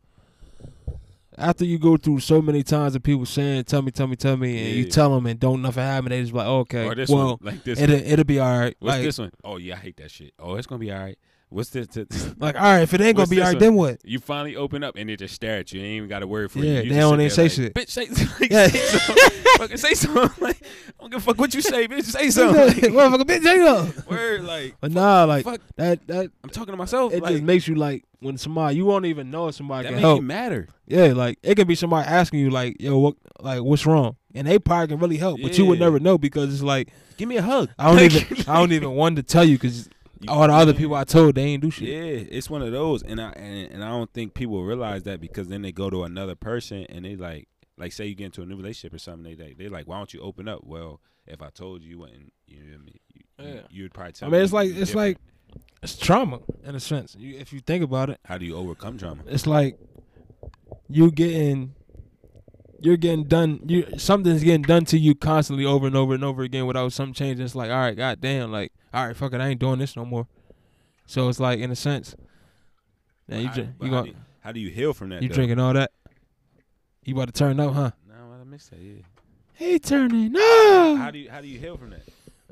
go through so many times of people saying, tell me, and you Yeah. tell them and don't nothing happen, they just be like, okay, Or this well, one, like this one. it'll be all right. What's Like, this one? Oh yeah, I hate that shit. Oh, it's gonna be all right. What's this? like, all right, if it ain't gonna What's be this all right, one? then what? You finally open up and they just stare at you. They ain't even got a word for you. Yeah, You they just don't sit even there say like, shit. Bitch, say, like, Yeah. say something. Fucking say something. Like, I don't give a fuck what you say, bitch. Say something. Like, Motherfucker, bitch, hang up. word, like. But nah, like, Fuck. that I'm talking to myself. it like, just makes you like, when somebody, you won't even know if somebody that can makes help. you matter. Yeah, like, it can be somebody asking you, like, yo, what's wrong? And they probably can really help, but you would Yeah. never know, because it's like, Give me a hug. I don't even want to tell you, because all the other people I told, they ain't do shit. Yeah, it's one of those, and I don't think people realize that, because then they go to another person and they like say you get into a new relationship or something, they like, why don't you open up? Well, if I told you, and you know what I mean, you would probably tell I mean, me. it's like you're different. it's trauma in a sense. If you think about it, How do you overcome trauma? it's like you're getting done. Something's getting done to you constantly over and over and over again without some change. It's like, all right, goddamn, like, all right, fuck it, I ain't doing this no more. So it's like, in a sense, man, How do you heal from that? you though? drinking all that? You about to turn up, huh? No, I missed that. Yeah. He turning up. How do you heal from that?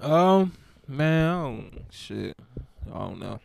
Man, I don't know.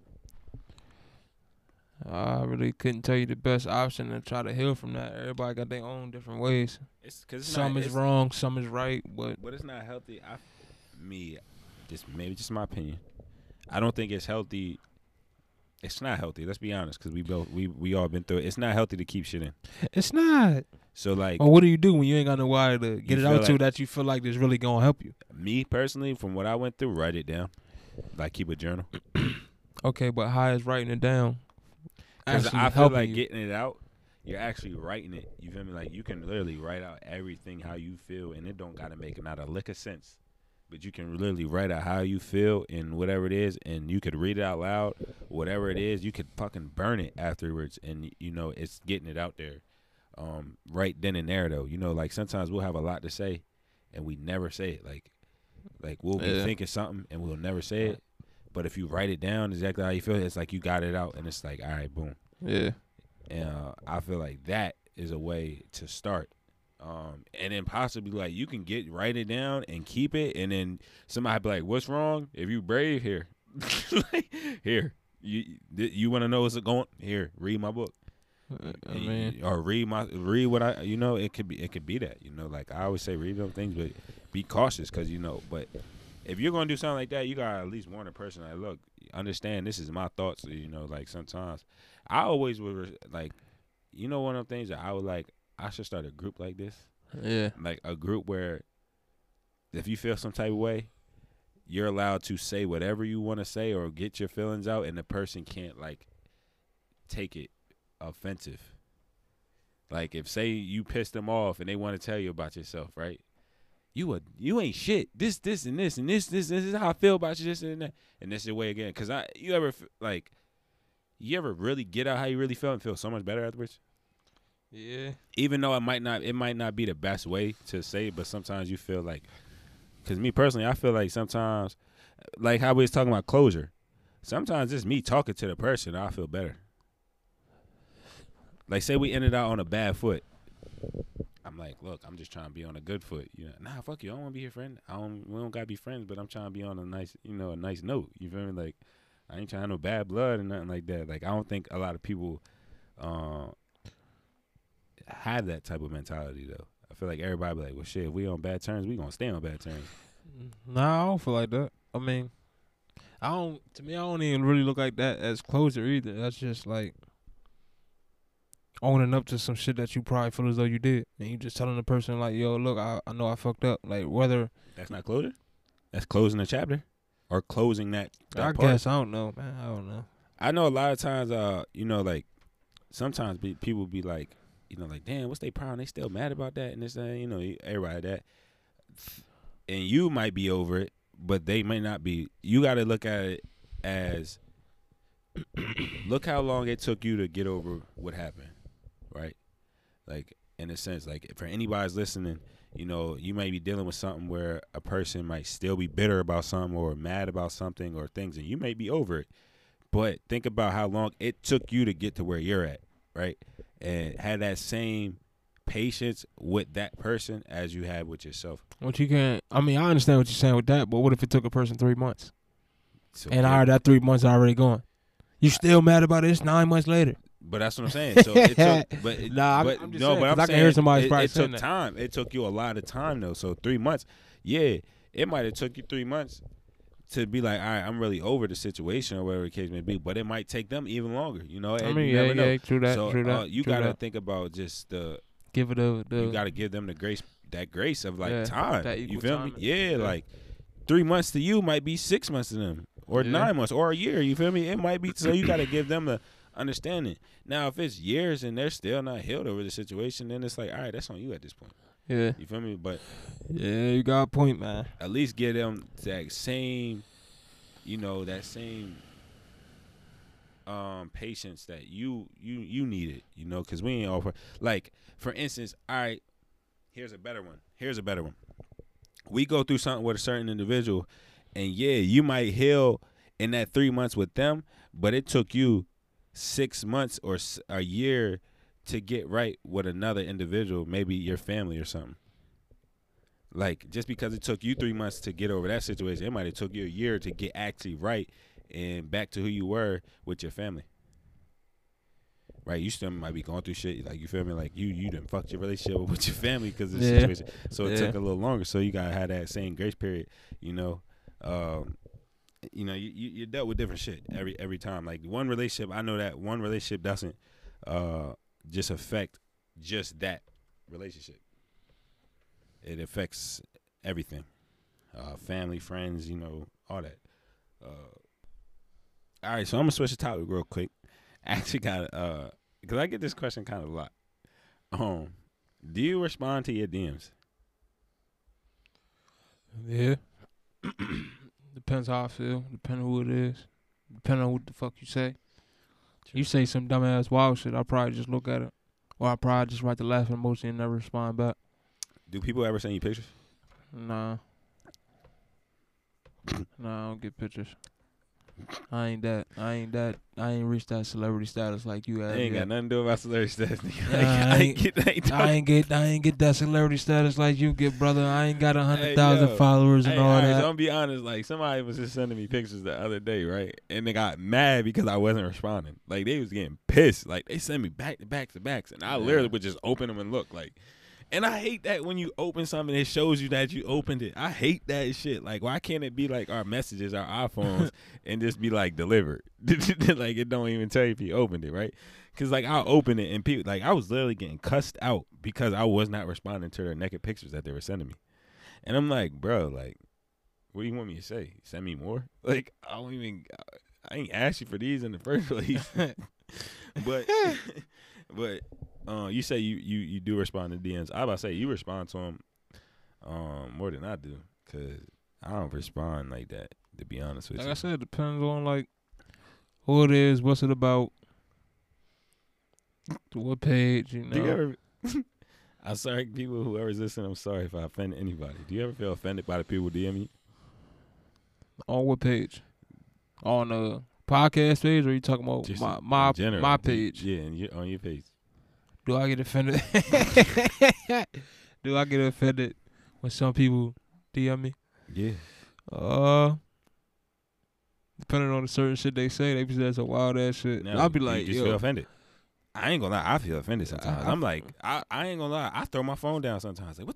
I really couldn't tell you the best option to try to heal from that. Everybody got their own different ways. It's because Some is wrong, some is right, but it's not healthy. Maybe just my opinion. I don't think it's healthy. It's not healthy. Let's be honest, because we all been through it. It's not healthy to keep shit in. it's not. So like, Or what do you do when you ain't got nobody to get it feel out to like- that you feel like is really gonna help you? me personally, from what I went through, write it down. Like, keep a journal. Okay, but how is writing it down? Because Actually I feel helping like you? getting it out, you're actually writing it. You feel me? Like, you can literally write out everything how you feel, and it don't gotta make not a lick of sense. But you can literally write out how you feel and whatever it is, and you could read it out loud. Whatever it is, you could fucking burn it afterwards, and you know it's getting it out there. Right then and there, though. You know, like, sometimes we'll have a lot to say, and we never say it. Like we'll be thinking something, and we'll never say it. But if you write it down exactly how you feel, it's like you got it out, and it's like, all right, boom. Yeah. And I feel like that is a way to start. And then possibly, like, you can write it down and keep it, and then somebody be like, what's wrong? If you brave, here. Like, here. You want to know what's going? Here, read my book. I mean, Or read what I, you know, it could be that, you know, like I always say, read those things, but be cautious, because, you know, but if you're going to do something like that, you got to at least warn a person, like, look, understand this is my thoughts, you know, like, sometimes I always would, like, you know, one of the things that I would like, I should start a group like this. yeah. Like, a group where if you feel some type of way, you're allowed to say whatever you want to say or get your feelings out, and the person can't, like, take it offensive. Like, if, say, you pissed them off and they want to tell you about yourself, right? you ain't shit. This, and this, and this is how I feel about you, this and that. And this is the way again. Because you ever really get out how you really felt and feel so much better afterwards? Yeah. Even though it might not be the best way to say it, but sometimes you feel like, because me personally, I feel like sometimes, like how we was talking about closure, sometimes it's me talking to the person, I feel better. Like, say we ended out on a bad foot. I'm like, look, I'm just trying to be on a good foot. Nah, fuck you. I don't want to be your friend. We don't gotta be friends, but I'm trying to be on a nice note. You feel me? Like, I ain't trying to have no bad blood and nothing like that. Like, I don't think a lot of people have that type of mentality though. I feel like everybody be like, well, shit, if we on bad terms, we gonna stay on bad terms. Nah, I don't feel like that. I mean, I don't even really look like that as closure either. That's just like owning up to some shit that you probably feel as though you did, and you just telling the person like, yo, look, I know I fucked up. Like, whether that's not closure, that's closing a chapter or closing that I part. guess I don't know, man. I don't know. I know a lot of times, like sometimes people be like, like, damn, what's their problem? They still mad about that and this and everybody that, and you might be over it, but they may not be. You got to look at it as, look how long it took you to get over what happened. Right, like in a sense, like for anybody's listening, you might be dealing with something where a person might still be bitter about something or mad about something or things, and you may be over it. But think about how long it took you to get to where you're at, right? And have that same patience with that person as you had with yourself. What you can't. I mean, I understand what you're saying with that, but what if it took a person 3 months, Okay. and that 3 months already gone? You still mad about this 9 months later? But that's what I'm saying. So it took, but I'm just saying, but I'm I saying can hear somebody probably it saying took that. time. It took you a lot of time though. So 3 months, yeah, it might have took you 3 months to be like, all right, I'm really over the situation or whatever the case may be. But it might take them even longer. I mean, yeah, true that. So true that. you true gotta that. think about just Give it you gotta give them the grace of like time. that You equal feel time. me? Yeah, like 3 months to you might be 6 months to them, or 9 months, or a year. You feel me? It might be. So you gotta give them the understanding. Now, if it's years and they're still not healed over the situation, then it's like, all right, that's on you at this point. Yeah. You feel me? But yeah, you got a point, man. at least give them that same, patience that you needed, because we ain't offer. Like, for instance, all right, here's a better one. We go through something with a certain individual, and yeah, you might heal in that 3 months with them, but it took you 6 months or a year to get right with another individual, maybe your family or something. Like, just because it took you 3 months to get over that situation, it might have took you a year to get actually right and back to who you were with your family. Right? You still might be going through shit, like, you feel me? Like, you done fucked your relationship with your family because of the situation. So it took a little longer. So you got to have that same grace period, you dealt with different shit every time. Like, one relationship, I know that one relationship doesn't just affect just that relationship. It affects everything. Family, friends, all that. All right, so I'm gonna switch the topic real quick. I actually got because I get this question kind of a lot. Do you respond to your DMs? Yeah. Depends how I feel. Depending who it is. Depending on what the fuck you say. You say some dumbass wild shit, I'll probably just look at it. Or I'll probably just write the laughing emoji and never respond back. Do people ever send you pictures? Nah. Nah, I don't get pictures. I ain't reached that celebrity status like you have. I ain't yet. got nothing to do about celebrity status. I ain't get that celebrity status like you get, brother. I ain't got 100,000 followers and all that. So I'm be honest, like, somebody was just sending me pictures the other day, right? And they got mad because I wasn't responding. Like, they was getting pissed. Like, they sent me back to backs, and I literally would just open them and look like. And I hate that when you open something, it shows you that you opened it. I hate that shit. Like, why can't it be like our messages, our iPhones, and just be like delivered? Like, it don't even tell you if you opened it, right? Because, like, I'll open it and people, like, I was literally getting cussed out because I was not responding to their naked pictures that they were sending me. And I'm like, bro, like, what do you want me to say? Send me more? Like, I ain't asked you for these in the first place. But you say you do respond to DMs. I about to say you respond to them more than I do, cause I don't respond like that. To be honest with Like you, I said, it depends on like who it is, what's it about, what page, you know. do you ever? I'm sorry, people, whoever's listening. I'm sorry if I offended anybody. Do you ever feel offended by the people DM you? On what page? On the podcast page, or are you talking about Just my in general. my page? Yeah, on your page. Do I get offended? Do I get offended when some people DM me? Yeah. Depending on the certain shit they say, they be saying some wild ass shit. Now, I'll be you like, just yo, feel offended. I ain't gonna lie, I feel offended sometimes. I'm like, I ain't gonna lie, I throw my phone down sometimes. Like,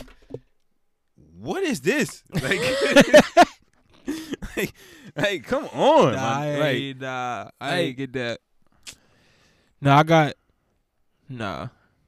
what is this? Like, like come on. I like, ain't get that. Nah, I got, nah,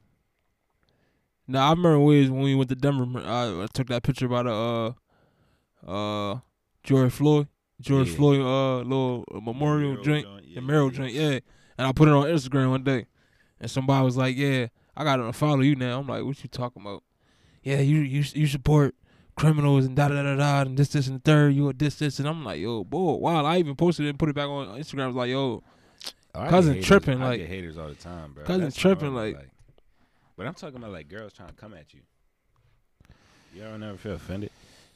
I remember when we went to Denver. I took that picture by the George Floyd, little memorial joint, the mural joint, yeah. And I put it on Instagram one day, and somebody was like, "Yeah, I got to follow you now." I'm like, "What you talking about?" Yeah, you support criminals and da da da da and this and the third. You a this, and I'm like, "Yo, boy, wow!" I even posted it and put it back on Instagram. I was like, "Yo, cousin tripping, I like get haters all the time, bro. cousin That's tripping, normal, like." But I'm talking about like girls trying to come at you. You ever never feel offended?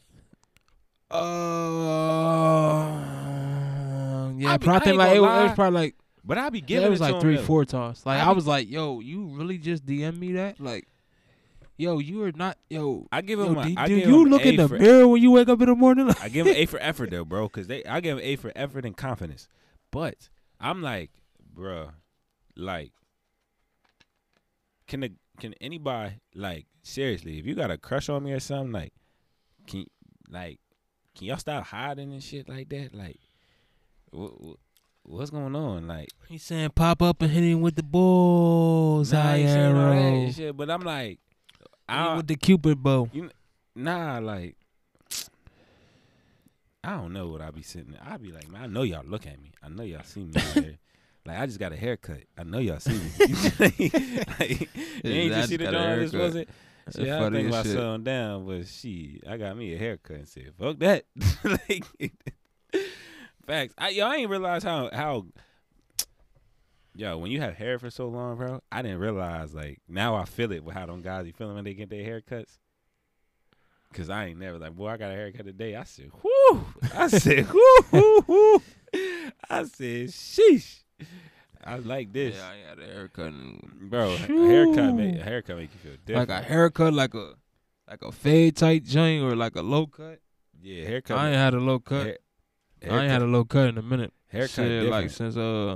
Yeah, I think like it was probably like. But I be Yeah, giving it was like 3-4 times. times. Like I was like, "Yo, you really just DM me that?" Like, "Yo, you are not, yo." I give Yo, him. do you look in the mirror when you wake up in the morning? I give him A for effort though, bro, because I give him A for effort and confidence. But I'm like, bruh, like, can anybody, like, seriously, if you got a crush on me or something, like, can y'all stop hiding and shit like that? Like, what's going on? Like, He's saying pop up and hit him with the balls. nah, I ain't saying all that arrow. and shit, but I'm like, Hit him with the Cupid bow. nah, like, I don't know what I be sitting there. I be like, man, I know y'all look at me. I know y'all see me out there. Like, I just got a haircut. I know y'all see me. Like, you ain't just see the joint, this was it? See, I think about slowing down, but I got me a haircut and said, fuck that. Like, facts. I ain't realize how when you have hair for so long, bro, I didn't realize, like, now I feel it with how them guys be feeling when they get their haircuts. Cause I ain't never like, boy, I got a haircut today. I said, whoo. I said, whoo. I said, sheesh. I like this. Yeah, I ain't had a haircut. Bro, a haircut make you feel different. Like a haircut, like a fade tight joint or like a low cut. Yeah, haircut. I ain't had a low cut. I ain't had a low cut in a minute. Haircut shit, different. like since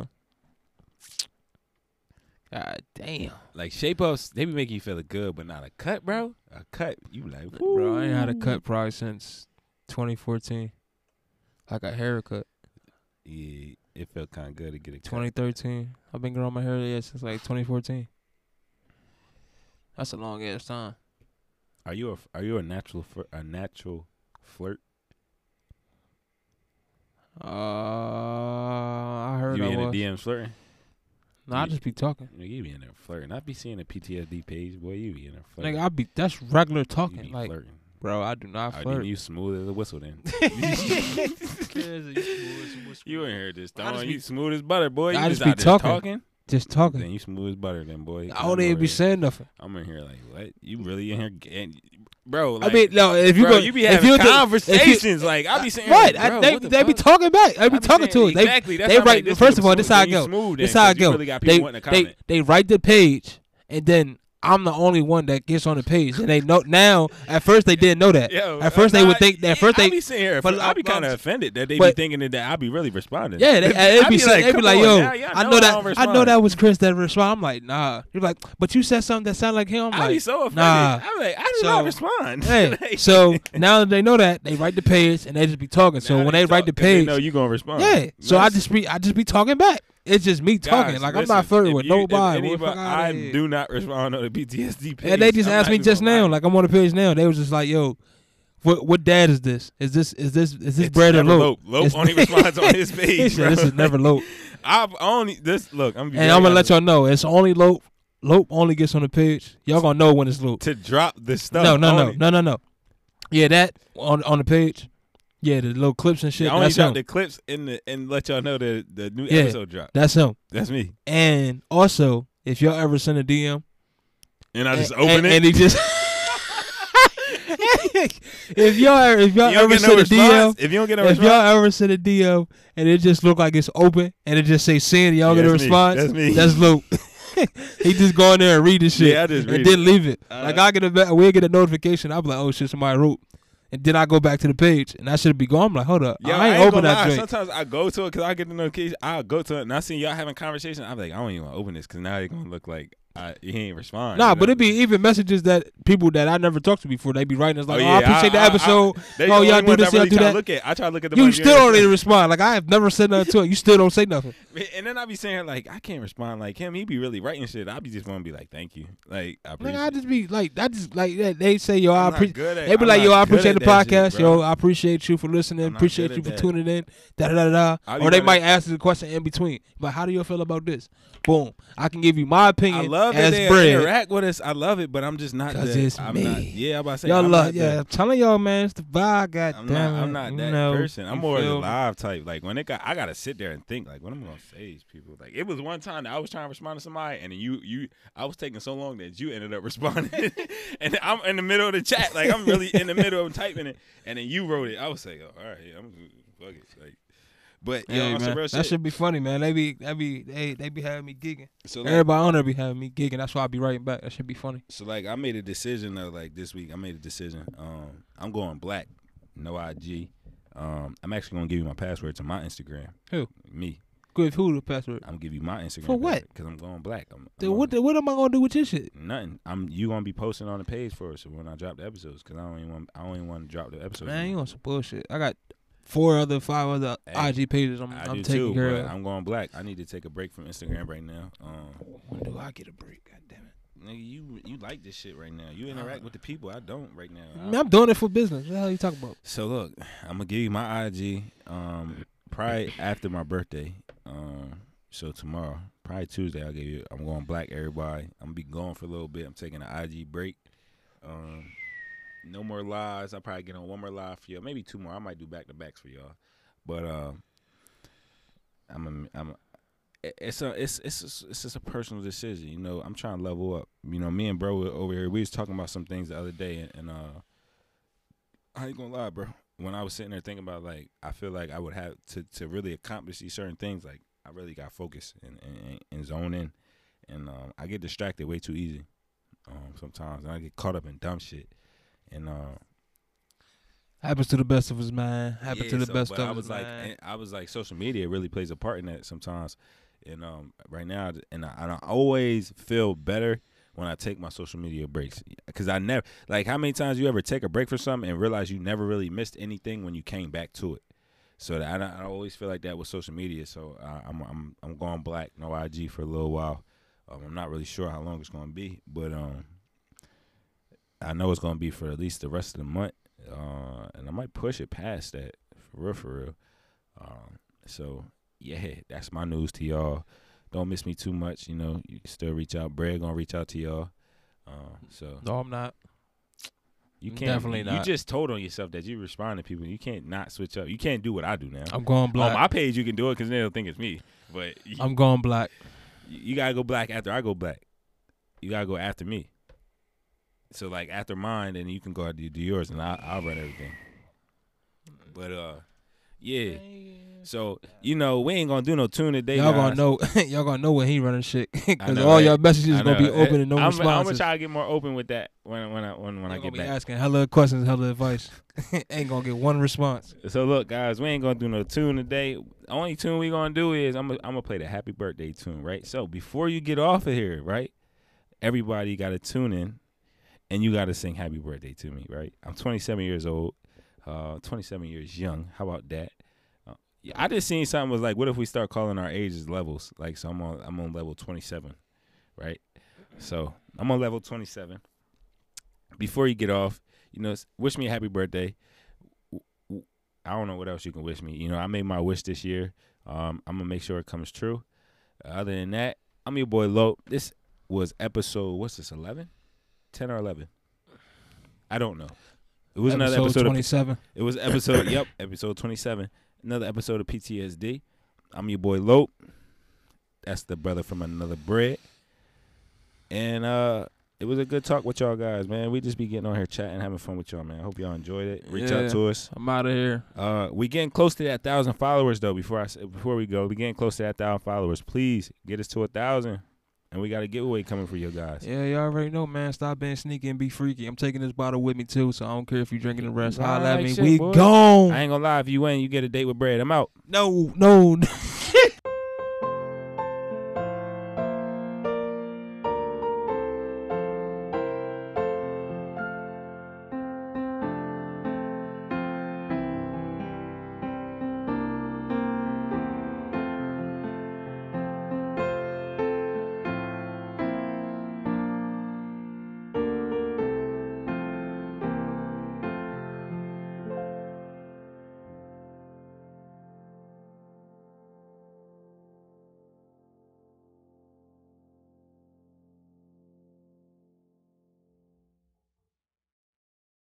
God damn. Like shape ups, they be making you feel good, but not a cut, bro. A cut, you like, bro. I ain't had a cut probably since 2014. Like a haircut. Yeah, it felt kind of good to get a cut. 2013. I've been growing my hair since like 2014. That's a long ass time. Are you a natural flirt? I heard you I be in was. the DMs flirting? No, I just be talking. You be in there flirting. I be seeing the PTSD page, boy. You be in there flirting. Nigga, that's regular You talking. be Like, flirting. bro, I do not flirt. You smooth as a whistle then. You ain't heard this, dog. You smooth as butter, boy. You I just out be there talking. Just talking. Then you smooth as butter, then, boy. I don't even be saying nothing. I'm in here like, what? You really in here getting, bro? Like, I mean, no. If you bro, go, you be having conversations. Like I be saying, right? Like, bro, they be talking back. They be talking to us. Exactly. They write. First of all, this how I go. This how I go. They write the page, and then I'm the only one that gets on the page, and they know now. At first, they didn't know that. At first, they would think. At first, I be sitting here. but I be kind of offended that they be thinking that I be really responding. Yeah, they be like, yo, I know that was Chris that responded. I'm like, nah. You're like, but you said something that sounded like him. I'm I like, be so offended. nah. I'm like, I do not respond. Hey, so now that they know that, they write the page and they just be talking. So when they write the page, they know you gonna respond. Yeah. So I just be talking back. It's just me talking. Like, I'm not flirting with nobody. I do not respond on the PTSD page. And they just asked me just now. Like, I'm on the page now. They was just like, yo, what dad is this? Is this bread or Lope? Lope only responds on his page. This is never Lope. I've only look. I'm gonna let y'all know. It's only Lope. Lope only gets on the page. Y'all gonna know when it's Lope. To drop the stuff. No. Yeah, that on the page. Yeah, the little clips and shit. I only That's drop him. the clips and let y'all know the new Yeah. episode drop. That's him. That's me. And also, if y'all ever send a DM And I just open it. and he just if y'all ever send a DM, if you don't get no if response, y'all ever send a DM and it just look like it's open and it just say send, y'all get a that's me. response. That's me. That's Luke. He just go in there and read the shit. Yeah, I just read and then leave it. Uh, Like we'll get a notification. I'll be like, oh shit, somebody wrote. And then I go back to the page and I should be going. I'm like, hold up, Yo, I ain't gonna open that lie. drink. Sometimes I go to it because I get the notification. I'll go to it and I see y'all having conversation. I'm like, I don't even want to open this because now it's gonna look like he ain't respond. Nah, but it be even messages that people that I never talked to before. They be writing us like, Oh, oh, I yeah, appreciate the episode. They Oh, the y'all only do ones this, I y'all really do try to that. look at. I try to look at the You ones still don't even respond. Like I have never said nothing to it. You still don't say nothing. And then I be saying like I can't respond like him. He be really writing shit. I be just want to be like thank you. Like I appreciate. Nigga, I just be like, they say, yo, I I'm not appreciate. good at- They be I'm like, not yo, I good appreciate at the that podcast, shit, bro. yo. I appreciate you for listening. I'm not Appreciate good you at for that. tuning in. Da da da da. I be Or they running- might ask the question in between. But how do you feel about this? Boom. I can give you my opinion. I love that as they bread. interact with us. I love it, but I'm just not. 'Cause the, it's I'm me. Not, yeah, I'm about to say. Y'all I'm love, not yeah. the- I'm telling y'all, man, it's the vibe. Goddamn, I'm not that person. I'm more of the live type. Like when I gotta sit there and think. Like what I'm gonna say to these people. Like it was one time that I was trying to respond to somebody, and then I was taking so long that you ended up responding, and I'm in the middle of the chat. Like I'm really in the middle of typing it, and then you wrote it. I was like, oh, all right, I'm fuck it. Like, but Hey, yo, on some man, real that shit. should be funny, man. They be having me gigging. So like, Everybody on there be having me gigging. That's why I be writing back. That should be funny. So like I made a decision though, like this week I made a decision. I'm going black, no IG. I'm actually gonna give you my password to my Instagram. Who? Me. Good. Who the password? I'm gonna give you my Instagram. For what? Because I'm going black. Then what am I gonna do with your shit? Nothing. You gonna be posting on the page for us so when I drop the episodes because I don't even want to drop the episodes. Man, you on some bullshit. I got 5 other Hey, IG pages I'm I do taking too, care but of. I'm going black. I need to take a break from Instagram right now. When do I get a break? God damn it. Nigga, you like this shit right now. You interact with the people. I don't right now. Man, I'm doing it for business. What the hell you talking about? So look, I'm gonna give you my IG probably after my birthday. So tomorrow, probably Tuesday, I'll give you. I'm going black, everybody. I'm gonna be gone for a little bit. I'm taking an IG break. No more lives. I'll probably get on one more live for y'all, maybe 2 more. I might do back to backs for y'all. But it's just a personal decision. You know, I'm trying to level up. You know, me and bro over here, we was talking about some things the other day, and I ain't gonna lie, bro. When I was sitting there thinking about like, I feel like I would have to really accomplish these certain things. Like, I really got focused and zone in, and I get distracted way too easy sometimes, and I get caught up in dumb shit, and Happens to the best of us, man. Happens to the best of us, man. I was like, social media really plays a part in that sometimes, and right now, and I always feel better when I take my social media breaks, because I never, like, how many times you ever take a break for something and realize you never really missed anything when you came back to it. So that I always feel like that with social media. So I'm going black, no IG for a little while. I'm not really sure how long it's going to be, but I know it's going to be for at least the rest of the month, and I might push it past that for real. So yeah, that's my news to y'all. Don't miss me too much. You know, you can still reach out. Brad gonna reach out to y'all. So No, I'm not. you can't. Definitely not. You just told on yourself that you respond to people. You can't not switch up. You can't do what I do now. I'm going black. On my page, you can do it because they'll think it's me. But I'm going black. you gotta go black after I go black. You gotta go after me. So like after mine, then you can go out to do yours, and I'll run everything. But yeah. So you know we ain't gonna do no tune today. Y'all guys. gonna know. Y'all gonna know when he running shit because know, all right? y'all messages I gonna be know. open and no I'm gonna responses. try to get more open with that when I Y'all get gonna be back. asking hella questions, hella advice. Ain't gonna get one response. So look, guys, we ain't gonna do no tune today. The only tune we gonna do is I'm gonna play the Happy Birthday tune, right? So before you get off of here, right? Everybody gotta tune in, and you gotta sing Happy Birthday to me, right? I'm 27 years old, 27 years young. How about that? Yeah, I just seen something was like, what if we start calling our ages levels? Like, so I'm on level 27, right? So I'm on level 27. Before you get off, you know, wish me a happy birthday. I don't know what else you can wish me. You know, I made my wish this year. I'm gonna make sure it comes true. Other than that, I'm your boy Lo. This was episode, what's this, 11? 10 or 11? I don't know. It was another episode 27. It was episode, yep, episode 27. Another episode of PTSD. I'm your boy Lope. That's the brother from another bread. And it was a good talk with y'all guys, man. We just be getting on here chatting, having fun with y'all, man. I hope y'all enjoyed it. Reach out to us. I'm out of here. We getting close to that 1,000 followers though. Before we go, we getting close to that 1,000 followers. Please get us to 1,000, and we got a giveaway coming for you guys. Yeah, you already know, man. Stop being sneaky and be freaky. I'm taking this bottle with me too, so I don't care if you drinking the rest. Holla at me. Shit, We boy. gone. I ain't gonna lie. If you win, you get a date with Bread. I'm out. No.